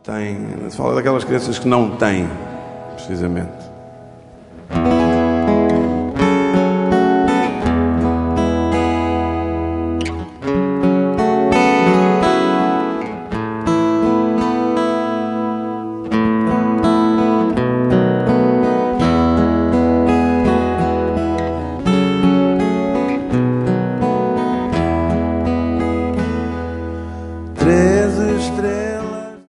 Se fala daquelas crianças que não têm, precisamente.